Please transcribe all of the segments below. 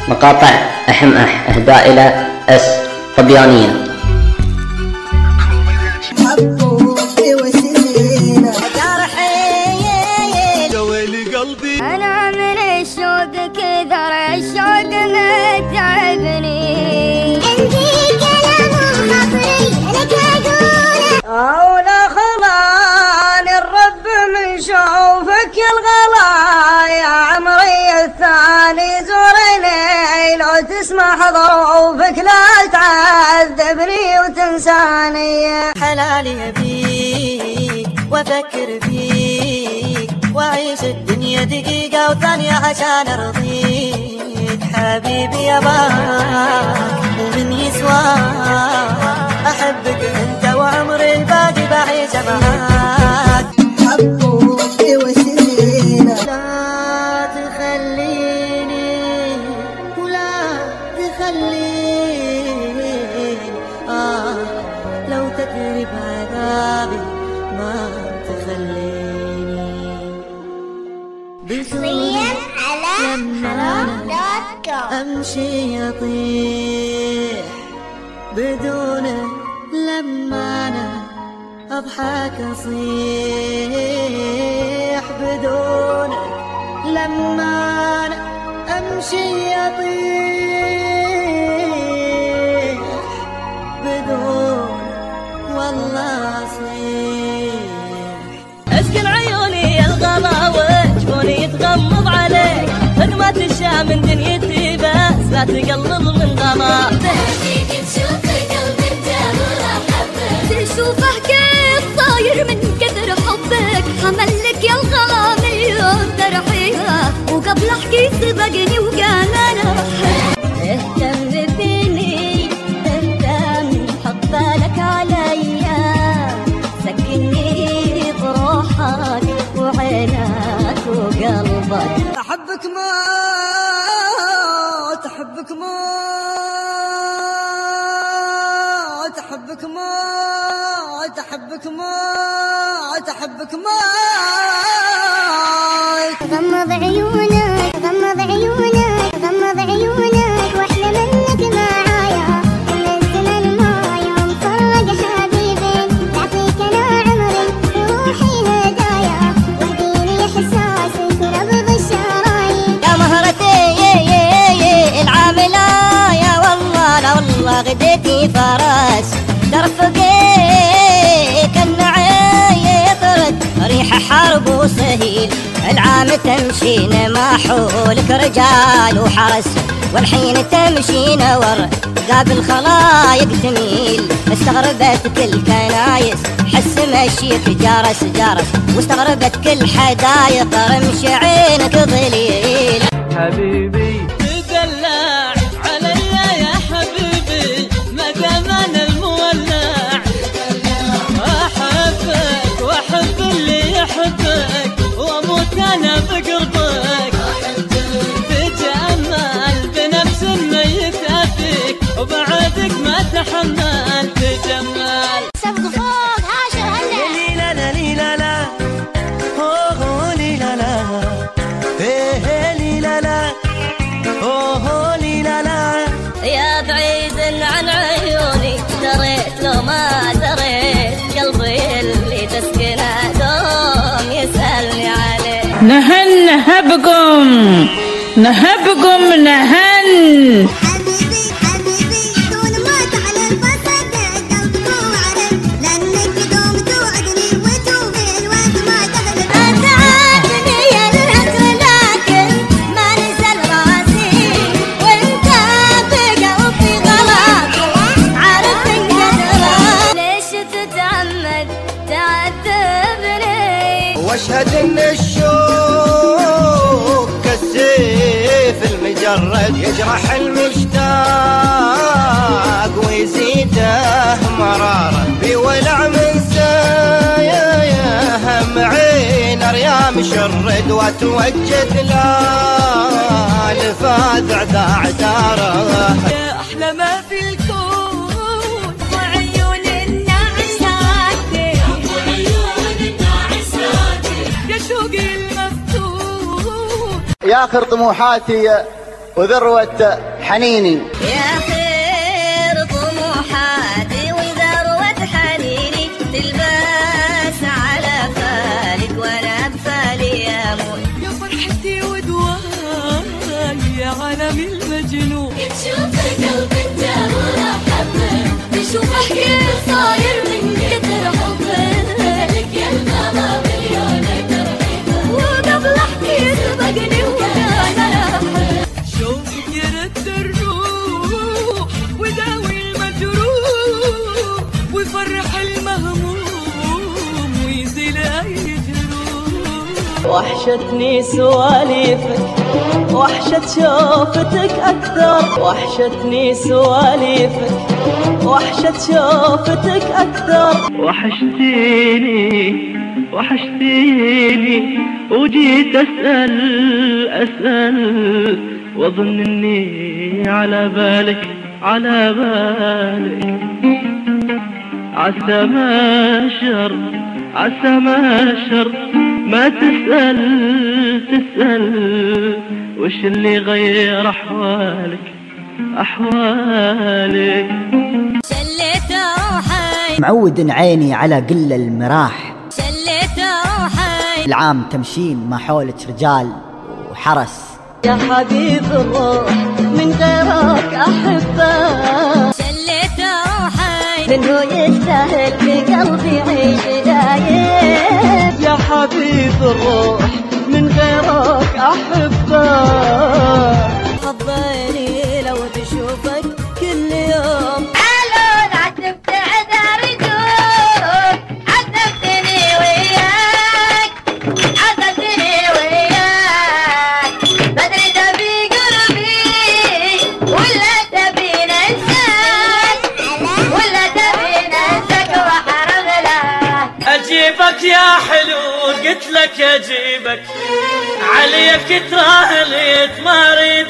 مقاطع أحمأح إهداء إلى أس طبيانية. أنا من الشوق كثر الشوق متعبني، عندي كلام خطري لك أقوله، أولى خلاني الرب من شوفك الغلا، يا عمري الثاني زورني لو تسمح ظروفك لا تعذبني وتنساني. حلالي أبيك وأفكر فيك وأعيش الدنيا دقيقة وثانية عشان أرضيك، حبيبي ياباك ومن يسواك، أحبك أنت وعمري الباقي بعيش معاك. حبك وسنينة لا تخليني ولا تخليني، لو تدري بعذابي ما تخليني. حصرياً على حرام.com. أمشي أطيح بدونك، لما أنا أضحك أصيح بدونك، لما أنا أمشي أطيح بدونك والله أصيح. أسكن عيوني الغلا وجفوني يتغمض عليك، خدمات الشام من دنيتي بس لا تقلب من غلا. فيك تشوف قلب انت مرحبك، تشوفه كيف صاير من كثر حبك، حملك يا الغلا مليون ترحيبه، وقبل احكي سبقني وقال انا اهتم فيني، اهتم حط بالك عليا، سكني بروحك وعينك وقلبك. أحبك موت، أحبك موت، أحبك موت، أحبك موت، أحبك موت. غمض عيونك، غمض عيونك، غمض عيونك، واحلى منك معايا، كل الزمن ما يوم فرق حبيبي، تعطيك انا عمري روحي هدايا، واهديني احساسك ونبض الشرايين. يا مهرتي العاملة يا والله، لا والله غديتي فرس ترفقيك النعي يطرد ريح حرب وسهيل، العام تمشين ما حولك رجال وحرس، والحين تمشين ور قابل خلايق تميل، استغربت كل كنايس حس مشيك جارس جارس، واستغربت كل حدايق رمش عينك ظليل. حبيبي تدلع عليا يا حبيبي، ما دام انا المولع، احبك واحب اللي يحبك، واموت انا بقربك، تجمل بنفس الميت افيك، وبعدك ما تحمل تجمل. سبق فوق هاشر هلا لي لا لا لي لا لا اوه لي لا لا لي لا لا اوه لي لا لا. يا بعيد عن عيوني دريت لو ما دريت، قلبي اللي تسكنه دوم يسألني عليه. نهن نهبكم نهبكم نهن. حبيبي حبيبي طول ما تعلى البصر قلبك وعرف، لانك دوم توعدني وتوفي الوقت ما تغلب. اتعبني يا الهجر لكن ما نزل راسي، وانت بقلبي غلط عارف انقدرك، ليش تتعمد تعذبني؟ واشهد ان الشوق كالسيف المجرد يجرح المشتاق ويزيده مرارا، بولع من سايا هم عين ريام شرد، واتوجد لا لفاذع ذا عذاره. يا احلى ما في الكون وعيون النعسات، وعيون النعسات، يا شوقي المفتون. يا اخر طموحاتي وذروة حنيني. يا خير طموحاتي وذروة حنيني تلبس على فالك وانا بفالي اموت. يا فرحتي ودواي يا عالمي المجنون. تشوف قلب انت ولا حبك تشوفك كيف صاير من كتر حبك لك يا الماما مليون ترحيبه وقبل احكي سبقني وكان احبك. شوفك يرد الروح وداوي المجروح ويفرح المهموم ويزيل اي جروح. وحشتني سواليفك وحشة شوفتك أكثر. وحشتني سواليفك وحشة شوفتك أكثر. وحشتيني وجيت أسأل وأظن إني على بالك عسى ما شر ما تسأل وش اللي غير أحوالك. شليت روحي معود عيني على قل المراح. شليت روحي العام تمشين ما حولك رجال وحرس. يا حبيب الروح من غيرك أحبه. شليت روحي منه يستاهل في قلبي يعيش دايم. يا حبيب الروح من غيرك أحبه. حضيني لو تشوفك كل يوم. علون عتبت عذار يدور عذبتني وياك بدري تبي قلبي ولا تبي ننساك وحرم لك. أجيبك يا حلو قلت لك أجيبك عليك تراهليت ما أريد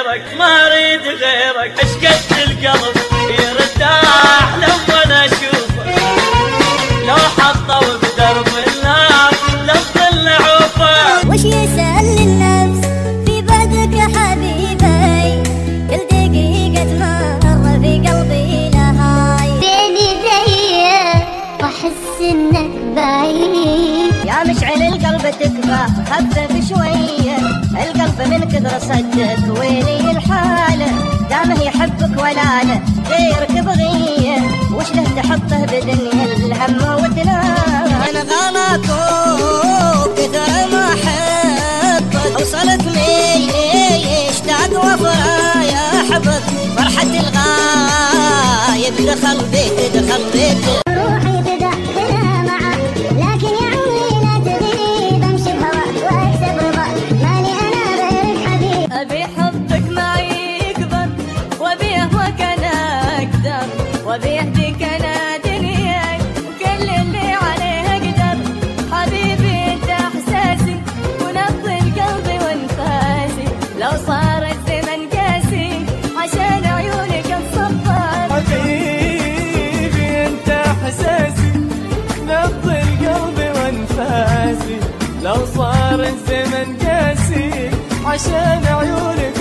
غيرك أشقد القلب يرتاح لما أنا أشوفك لو حطوا بدرب النار لفظ العوفة. وش يسأل النفس في بعدك يا حبيبي كل دقيقة مرة في قلبي لهاي. بيني زيك وأحس إنك بعيد يا مشعل القلب تكفى خفف شوية. القلب من كثر صدق ويلي الحالة دامه يحبك ولا له غيرك بغية وش له تحطه بدنيا الهم وتنام. أنا غلط وكثر ما أحبك أوصلك اشتاق وفرايا أحبك فرحة الغايب دخل بيت روحي بدأتنا معك لكن يا عمري لا تغيب أمشي بهواك وأكسب رضاك مالي أنا غيرك حبيب. أبي حبك معي يكبر وأبيه وكان أكثر وأبيه بك أنا دنياك وكل اللي عليه أقدر. حبيبي أنت إحساسي ونبض قلبي وانفاسي لو صار الزمن قاسي عشان عيونك الصفار. حبيبي أنت إحساسي نبض القلب وانفاسي لو صار الزمن قاسي عشان عيونك